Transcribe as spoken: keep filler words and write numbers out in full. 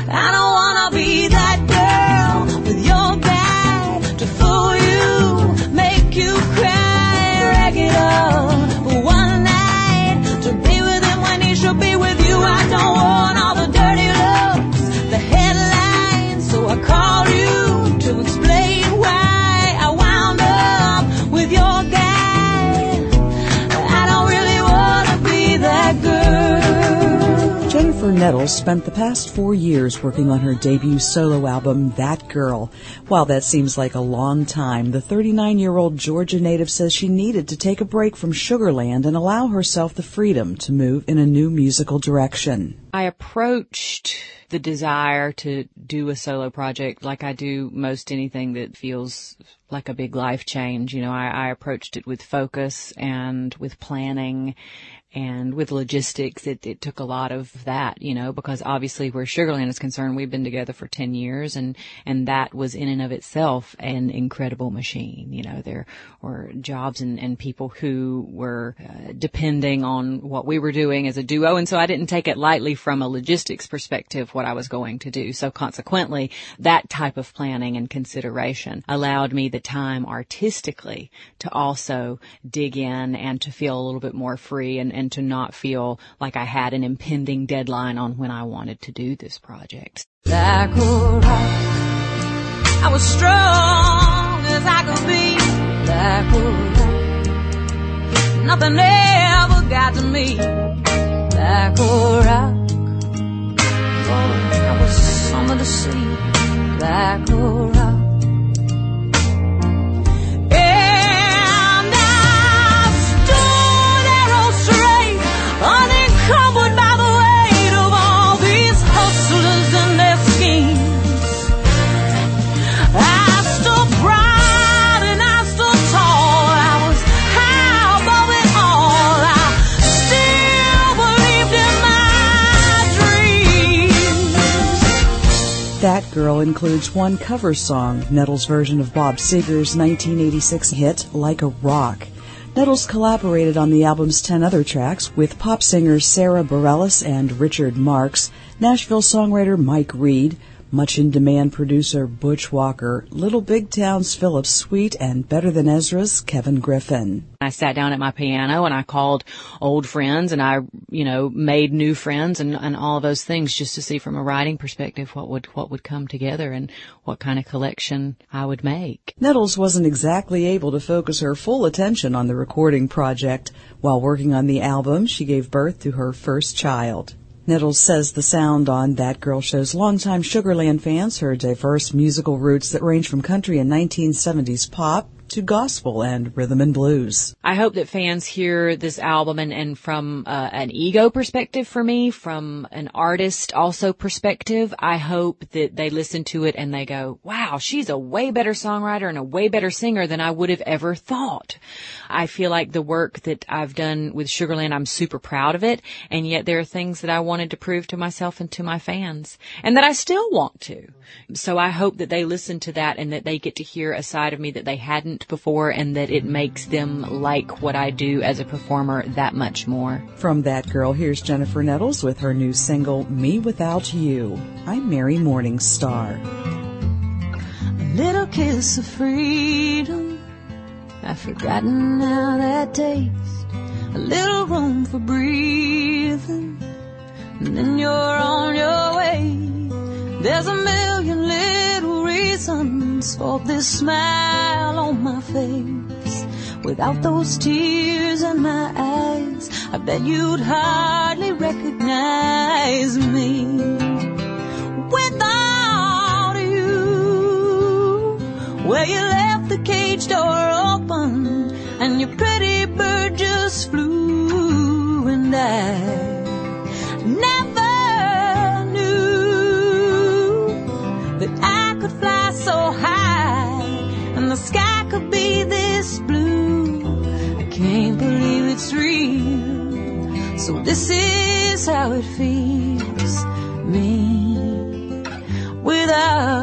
I don't wanna be that girl with your guy to fool you, make you cry, rag it up for one night to be with him when he should be with you. I don't want all the dirty looks, the headlines, so I called you to explain why I wound up with your guy. I don't really wanna be that girl. Jennifer Nettles spent the past four years working on her debut solo album, That Girl. While that seems like a long time, the thirty-nine-year-old Georgia native says she needed to take a break from Sugarland and allow herself the freedom to move in a new musical direction. I approached the desire to do a solo project like I do most anything that feels like a big life change. You know, I, I approached it with focus and with planning and with logistics. It, it took a lot of that, you know, because obviously where Sugarland is concerned, we've been together for ten years, and, and that was in and of itself an incredible machine. You know, there were jobs and, and people who were uh, depending on what we were doing as a duo, and so I didn't take it lightly from a logistics perspective what I was going to do. So consequently, that type of planning and consideration allowed me the time artistically to also dig in and to feel a little bit more free and, and to not feel like I had an impending deadline on when I wanted to do this project. Like a rock, I was strong as I could be. Like a rock, nothing ever got to me. Like a rock, oh, I was summer to sea. Like a rock. Unencumbered by the weight of all these hustlers and their schemes. I stood proud and I stood tall. I was high above it all. I still believed in my dreams. That Girl includes one cover song, Nettles' version of Bob Seger's nineteen eighty-six hit, Like a Rock. Nettles collaborated on the album's ten other tracks with pop singers Sarah Bareilles and Richard Marx, Nashville songwriter Mike Reed, much-in-demand producer Butch Walker, Little Big Town's Philip Sweet, and Better Than Ezra's Kevin Griffin. I sat down at my piano and I called old friends and I, you know, made new friends and, and all of those things just to see from a writing perspective what would what would come together and what kind of collection I would make. Nettles wasn't exactly able to focus her full attention on the recording project. While working on the album, she gave birth to her first child. Nettles says the sound on That Girl shows longtime Sugarland fans her diverse musical roots that range from country and nineteen seventies pop to gospel and rhythm and blues. I hope that fans hear this album and, and from uh, an ego perspective for me, from an artist also perspective, I hope that they listen to it and they go, wow, she's a way better songwriter and a way better singer than I would have ever thought. I feel like the work that I've done with Sugarland, I'm super proud of it, and yet there are things that I wanted to prove to myself and to my fans, and that I still want to. So I hope that they listen to that and that they get to hear a side of me that they hadn't before, and that it makes them like what I do as a performer that much more. From That Girl, here's Jennifer Nettles with her new single, Me Without You. I'm Mary Morningstar. A little kiss of freedom, I've forgotten how that tastes. A little room for breathing, and then you're on your way. There's a million little reasons for this smile on my face. Without those tears in my eyes, I bet you'd hardly recognize me. Without you, where you left the cage door open and your pretty bird just flew, and I never knew that I could fly so high and the sky could be this blue. I can't believe it's real, so this is how it feels, me without